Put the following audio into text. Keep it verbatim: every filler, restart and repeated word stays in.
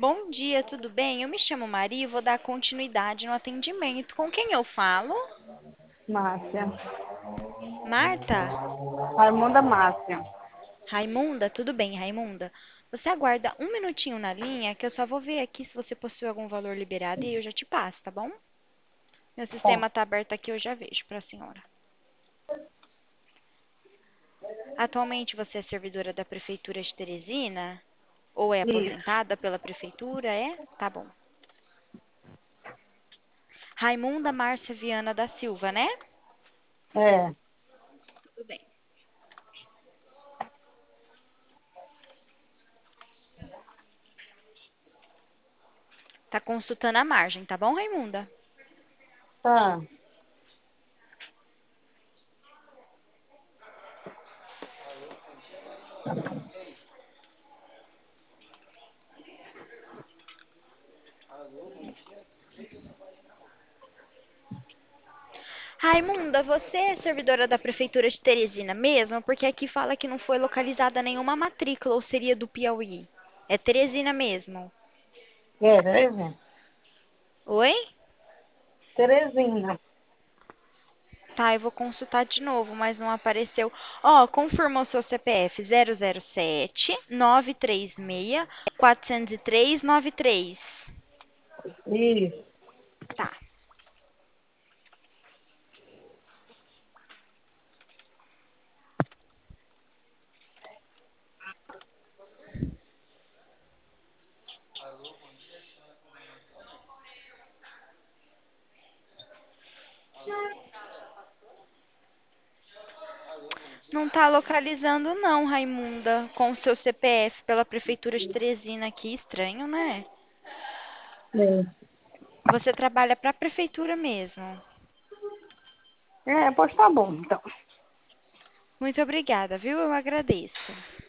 Bom dia, tudo bem? Eu me chamo Maria e vou dar continuidade no atendimento. Com quem eu falo? Márcia. Marta? Raimunda Márcia. Raimunda? Tudo bem, Raimunda. Você aguarda um minutinho na linha que eu só vou ver aqui se você possui algum valor liberado e aí eu já te passo, tá bom? Meu Tá. sistema tá aberto aqui, eu já vejo para a senhora. Atualmente você é servidora da Prefeitura de Teresina? Ou é Isso. aposentada pela Prefeitura? É? Tá bom. Raimunda Márcia Viana da Silva, né? É. Tudo bem. Tá consultando a margem, tá bom, Raimunda? Tá. Raimunda, você é servidora da Prefeitura de Teresina mesmo? Porque aqui fala que não foi localizada nenhuma matrícula ou seria do Piauí. É Teresina mesmo. É, Terezinha. Oi? Terezinha. Tá, eu vou consultar de novo, mas não apareceu. Ó, confirmou seu C P F zero zero sete nove três seis quatro zero três nove três. Isso. Tá. Não tá localizando não, Raimunda, com o seu C P F pela Prefeitura de Teresina aqui. Estranho, né? É. Você trabalha para a Prefeitura mesmo. É, pois tá bom, então. Muito obrigada, viu? Eu agradeço.